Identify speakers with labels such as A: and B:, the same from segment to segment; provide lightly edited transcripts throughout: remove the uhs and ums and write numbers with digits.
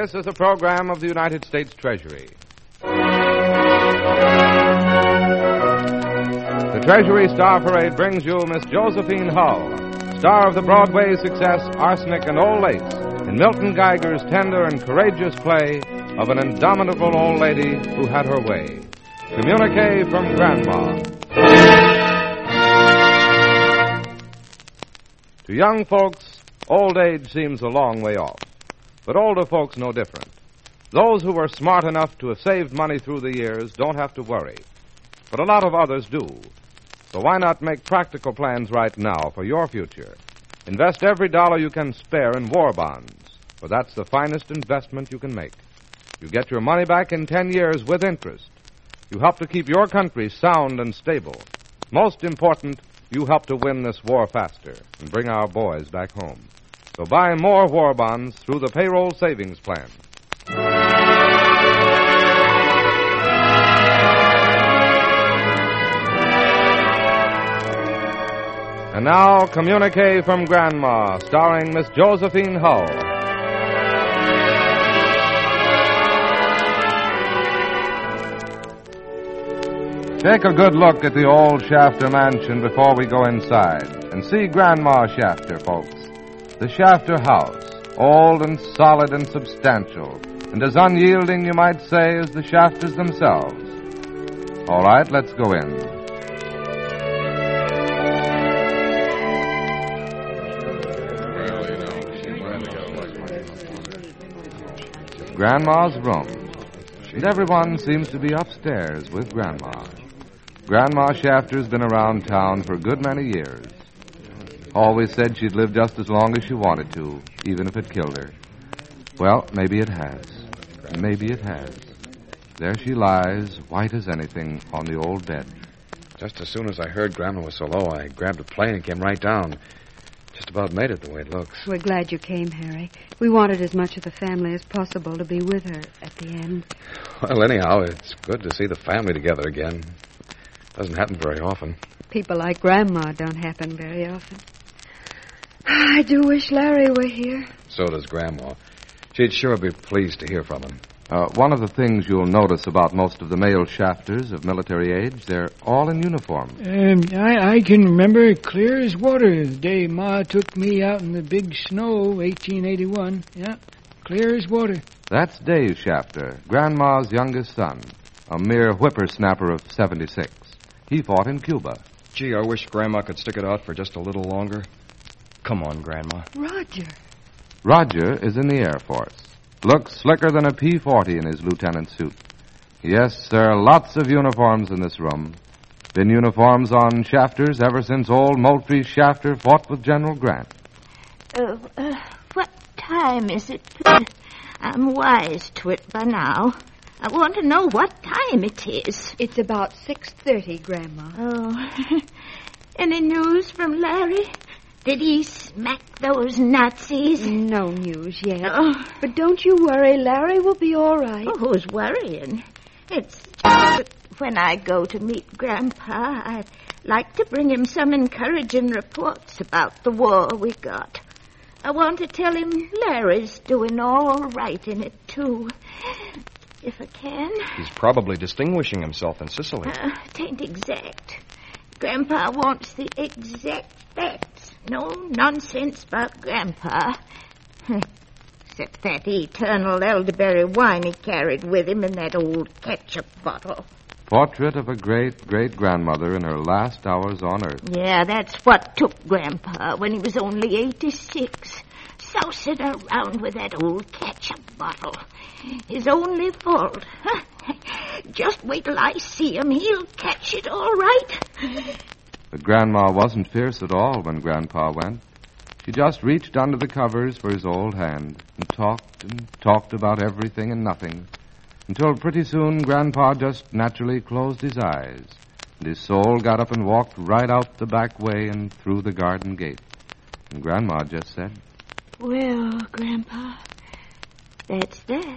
A: This is a program of the United States Treasury. The Treasury Star Parade brings you Miss Josephine Hull, star of the Broadway success Arsenic and Old Lace, in Milton Geiger's tender and courageous play of an indomitable old lady who had her way. Communique from Grandma. To young folks, old age seems a long way off. But older folks know different. Those who were smart enough to have saved money through the years don't have to worry. But a lot of others do. So why not make practical plans right now for your future? Invest every dollar you can spare in war bonds, for that's the finest investment you can make. You get your money back in 10 years with interest. You help to keep your country sound and stable. Most important, you help to win this war faster and bring our boys back home. So buy more war bonds through the payroll savings plan. And now, Communique from Grandma, starring Miss Josephine Hull. Take a good look at the old Shafter mansion before we go inside, and see Grandma Shafter, folks. The Shafter house, old and solid and substantial, and as unyielding, you might say, as the Shafters themselves. All right, let's go in. Grandma's room, and everyone seems to be upstairs with Grandma. Grandma Shafter's been around town for a good many years. Always said she'd live just as long as she wanted to, even if it killed her. Well, maybe it has. Maybe it has. There she lies, white as anything, on the old bed.
B: Just as soon as I heard Grandma was so low, I grabbed a plane and came right down. Just about made it the way it looks.
C: We're glad you came, Harry. We wanted as much of the family as possible to be with her at the end.
B: Well, anyhow, it's good to see the family together again. Doesn't happen very often.
C: People like Grandma don't happen very often. I do wish Larry were here.
B: So does Grandma. She'd sure be pleased to hear from him.
A: One of the things you'll notice about most of the male Shafters of military age, they're all in uniform.
D: I can remember clear as water the day Ma took me out in the big snow, 1881. Yeah, clear as water.
A: That's Dave Shafter, Grandma's youngest son, a mere whippersnapper of 76. He fought in Cuba.
E: Gee, I wish Grandma could stick it out for just a little longer. Come on, Grandma.
C: Roger.
A: Roger is in the Air Force. Looks slicker than a P-40 in his lieutenant suit. Yes, there are lots of uniforms in this room. Been uniforms on Shafters ever since old Moultrie Shafter fought with General Grant.
F: What time is it, please? I'm wise to it by now. I want to know what time it is.
C: It's about 6:30, Grandma.
F: Oh, any news from Larry? Did he smack those Nazis?
C: No news yet.
F: Oh.
C: But don't you worry, Larry will be all right.
F: Oh, who's worrying? It's just that when I go to meet Grandpa, I'd like to bring him some encouraging reports about the war we got. I want to tell him Larry's doing all right in it, too. If I can.
E: He's probably distinguishing himself in Sicily.
F: Tain't exact. Grandpa wants the exact facts. No nonsense about Grandpa. Except that eternal elderberry wine he carried with him in that old ketchup bottle.
A: Portrait of a great-great-grandmother in her last hours on Earth.
F: Yeah, that's what took Grandpa when he was only 86. Sousing around with that old ketchup bottle. His only fault. Just wait till I see him. He'll catch it all right.
A: But Grandma wasn't fierce at all when Grandpa went. She just reached under the covers for his old hand and talked about everything and nothing, until pretty soon Grandpa just naturally closed his eyes, and his soul got up and walked right out the back way and through the garden gate. And Grandma just said,
F: "Well, Grandpa, that's that.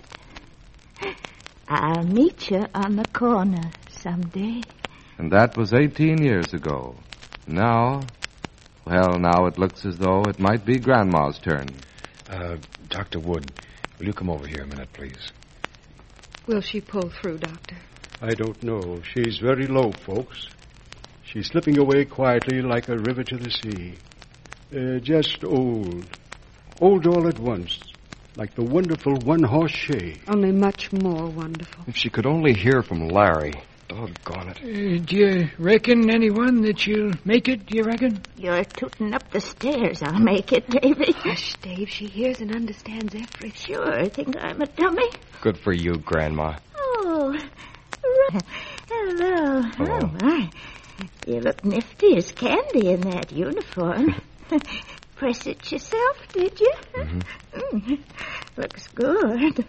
F: I'll meet you on the corner someday."
A: And that was 18 years ago. Now it looks as though it might be Grandma's turn.
B: Dr. Wood, Will you come over here a minute, please?
C: Will she pull through, Doctor?
G: I don't know. She's very low, folks. She's slipping away quietly like a river to the sea. Just old. Old all at once. Like the wonderful one-horse shay.
C: Only much more wonderful.
E: If she could only hear from Larry. Doggone it.
D: Do you reckon, anyone, that you'll make it, do you reckon?
F: You're tooting up the stairs. I'll make it, Davy.
C: Hush, Dave. She hears and understands everything.
F: Sure, think I'm a dummy?
E: Good for you, Grandma.
F: Oh, hello.
E: Hello.
F: Oh, my. You look nifty as candy in that uniform. Press it yourself, did you?
E: Mm-hmm.
F: Looks good.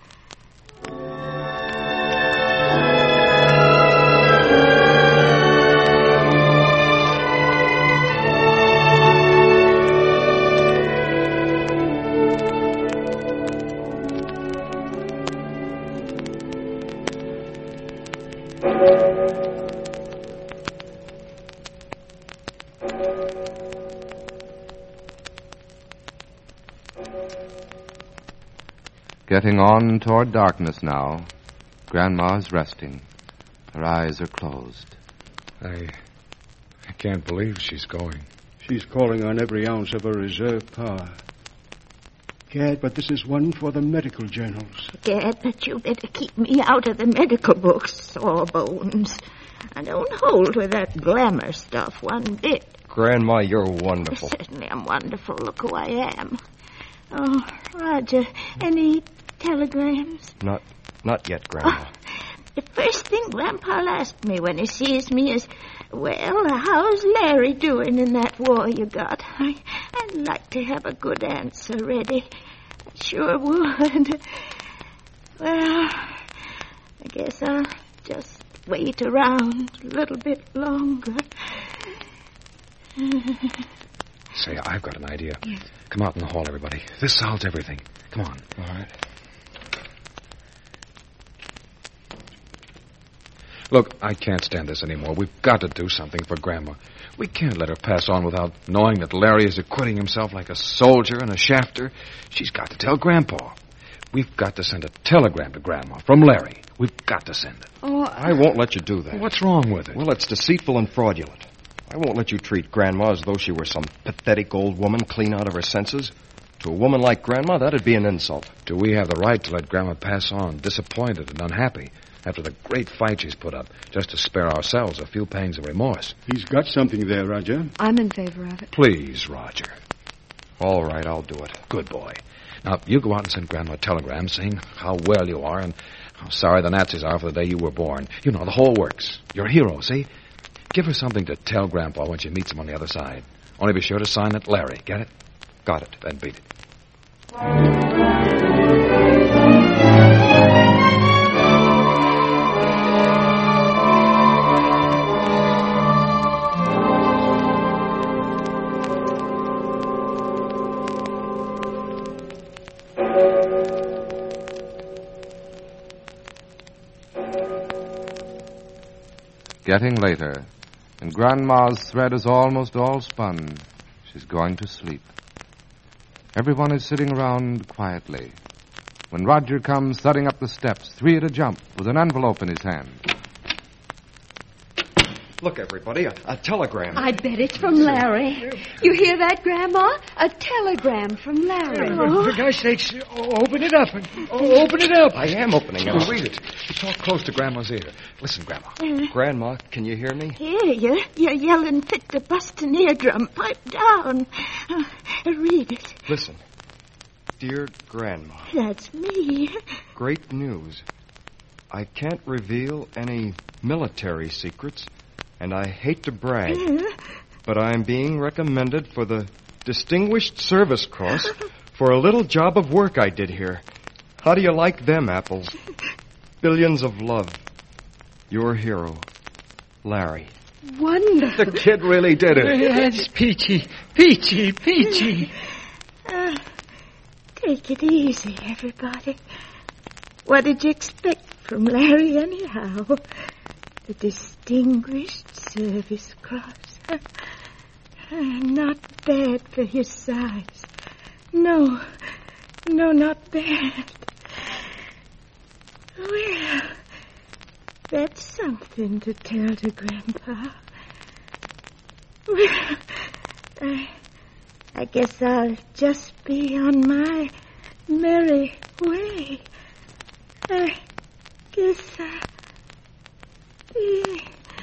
A: Getting on toward darkness now. Grandma's resting. Her eyes are closed.
B: I can't believe she's going.
G: She's calling on every ounce of her reserve power. Gad, but this is one for the medical journals.
F: Dad, but you better keep me out of the medical books, Sawbones. I don't hold with that glamour stuff one bit.
E: Grandma, you're wonderful.
F: Certainly I'm wonderful. Look who I am. Oh, Roger, any telegrams?
E: Not yet, Grandma.
F: The first thing Grandpa'll ask me when he sees me is, well, how's Larry doing in that war you got? I'd like to have a good answer ready. I sure would. Well, I guess I'll just wait around a little bit longer.
B: Say, I've got an idea.
C: Yes.
B: Come out in the hall, everybody. This solves everything. Come on.
E: All right.
B: Look, I can't stand this anymore. We've got to do something for Grandma. We can't let her pass on without knowing that Larry is acquitting himself like a soldier and a shafter. She's got to tell Grandpa. We've got to send a telegram to Grandma from Larry. We've got to send it.
C: Oh,
E: I won't let you do that.
B: What's wrong with it?
E: Well, it's deceitful and fraudulent. I won't let you treat Grandma as though she were some pathetic old woman clean out of her senses. To a woman like Grandma, that'd be an insult.
B: Do we have the right to let Grandma pass on, disappointed and unhappy, after the great fight she's put up, just to spare ourselves a few pangs of remorse?
G: He's got something there, Roger.
C: I'm in favor of it.
B: Please, Roger.
E: All right, I'll do it.
B: Good boy. Now, you go out and send Grandma a telegram saying how well you are and how sorry the Nazis are for the day you were born. You know, the whole works. You're a hero, see? Give her something to tell Grandpa when she meets him on the other side. Only be sure to sign it Larry. Get it?
E: Got it.
B: Then beat it.
A: Getting later, and Grandma's thread is almost all spun. She's going to sleep. Everyone is sitting around quietly. When Roger comes thudding up the steps, 3 at a jump, with an envelope in his hand.
E: Look, everybody, a telegram.
C: I bet it's from Larry. You hear that, Grandma? A telegram from Larry.
D: For gosh sakes, open it up. Open it up.
E: I am opening it.
B: Read it. Talk close to Grandma's ear. Listen, Grandma.
E: Grandma, can you hear me?
F: Hear you? You're yelling fit to bust an eardrum. Pipe down. Read it.
E: Listen. Dear Grandma,
F: That's me.
E: great news. I can't reveal any military secrets, and I hate to brag, but I am being recommended for the Distinguished Service Cross for a little job of work I did here. How do you like them apples? Billions of love. Your hero, Larry.
C: Wonderful.
E: The kid really did it.
D: That's peachy. Peachy, peachy.
F: Take it easy, everybody. What did you expect from Larry, anyhow? The Distinguished Service Cross. Not bad for his size. No, No, not that. Well, that's something to tell to Grandpa. Well, I guess I'll just be on my merry way. I guess I'll be...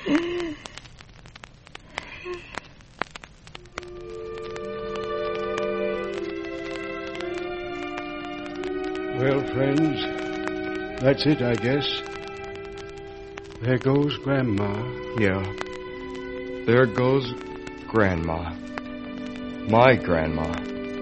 G: Well, friends, that's it, I guess. There goes Grandma.
E: Yeah. There goes Grandma. My Grandma.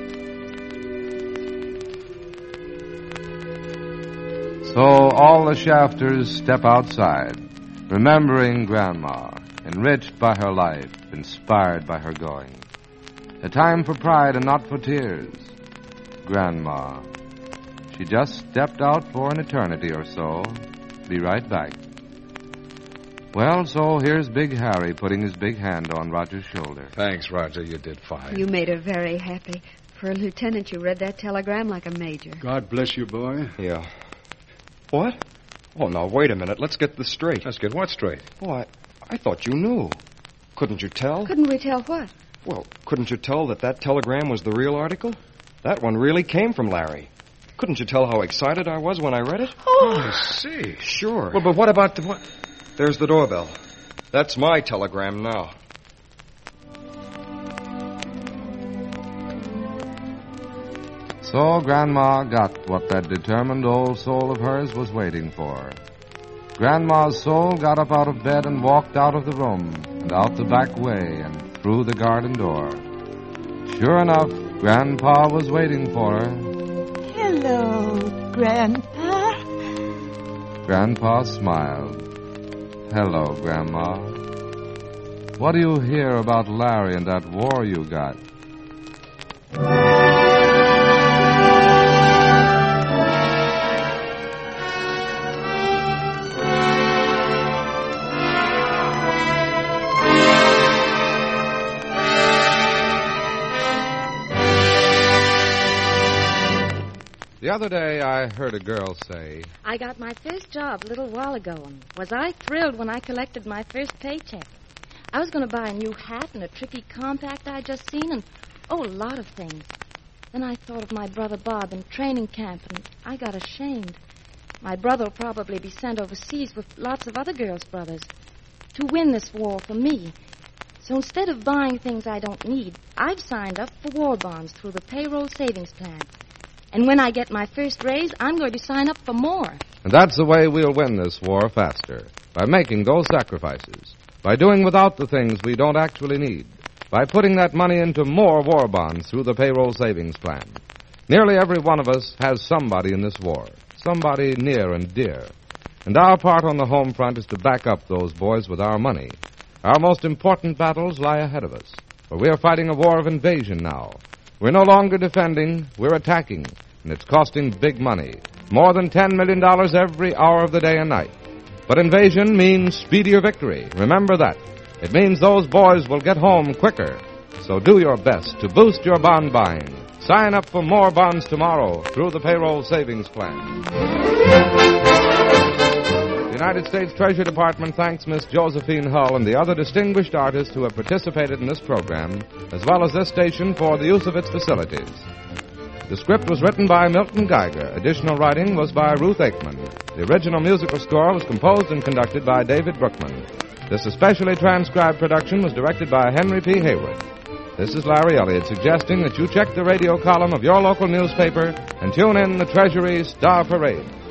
A: So all the Shafters step outside, remembering Grandma, enriched by her life, inspired by her going. A time for pride and not for tears. Grandma. She just stepped out for an eternity or so. Be right back. Well, so here's Big Harry putting his big hand on Roger's shoulder.
B: Thanks, Roger. You did fine.
C: You made her very happy. For a lieutenant, you read that telegram like a major.
G: God bless you, boy.
E: Yeah. What? Oh, now, wait a minute. Let's get this straight.
B: Let's get what straight?
E: Oh, I thought you knew. Couldn't you tell?
C: Couldn't we tell what?
E: Well, couldn't you tell that telegram was the real article? That one really came from Larry. Couldn't you tell how excited I was when I read it?
B: Oh, I see.
E: Sure.
B: Well, but what about the... What?
E: There's the doorbell. That's my telegram now.
A: So Grandma got what that determined old soul of hers was waiting for. Grandma's soul got up out of bed and walked out of the room and out the back way and through the garden door. Sure enough, Grandpa was waiting for her.
F: Hello, Grandpa.
A: Grandpa smiled. Hello, Grandma. What do you hear about Larry and that war you got? The other day, I heard a girl say,
H: I got my first job a little while ago, and was I thrilled when I collected my first paycheck. I was going to buy a new hat and a tricky compact I'd just seen, and, a lot of things. Then I thought of my brother Bob in training camp, and I got ashamed. My brother will probably be sent overseas with lots of other girls' brothers to win this war for me. So instead of buying things I don't need, I've signed up for war bonds through the payroll savings plan. And when I get my first raise, I'm going to sign up for more.
A: And that's the way we'll win this war faster, by making those sacrifices, by doing without the things we don't actually need, by putting that money into more war bonds through the payroll savings plan. Nearly every one of us has somebody in this war, somebody near and dear. And our part on the home front is to back up those boys with our money. Our most important battles lie ahead of us, for we are fighting a war of invasion now. We're no longer defending, we're attacking, and it's costing big money, more than $10 million every hour of the day and night. But invasion means speedier victory. Remember that. It means those boys will get home quicker. So do your best to boost your bond buying. Sign up for more bonds tomorrow through the payroll savings plan. The United States Treasury Department thanks Miss Josephine Hull and the other distinguished artists who have participated in this program, as well as this station for the use of its facilities. The script was written by Milton Geiger. Additional writing was by Ruth Aikman. The original musical score was composed and conducted by David Brookman. This especially transcribed production was directed by Henry P. Haywood. This is Larry Elliott suggesting that you check the radio column of your local newspaper and tune in the Treasury Star Parade.